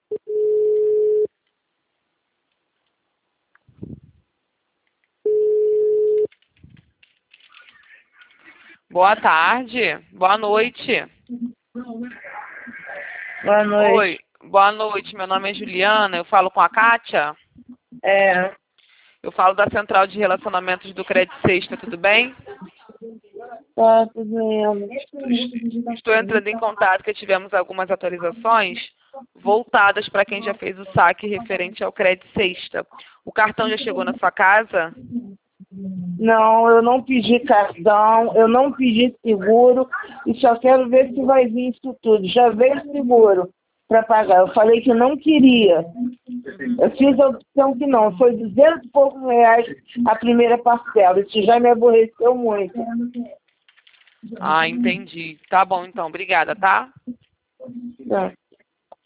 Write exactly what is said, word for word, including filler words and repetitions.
Boa tarde. Boa noite. Boa noite. Oi, boa noite. Meu nome é Juliana. Eu falo com a Kátia. É, Eu falo da Central de Relacionamentos do Credit Sexta, tudo bem? tá tudo indo. Estou entrando em contato porque tivemos algumas atualizações voltadas para quem já fez o saque referente ao Credit Sexta. O cartão já chegou na sua casa? Não, eu não pedi cartão, eu não pedi seguro e só quero ver se vai vir isso tudo. Já veio seguro para pagar. Eu falei que não queria. Eu fiz a opção que não. Foi duzentos e poucos reais a primeira parcela. Isso já me aborreceu muito. Ah, entendi. Tá bom, então. Obrigada, tá? Tá.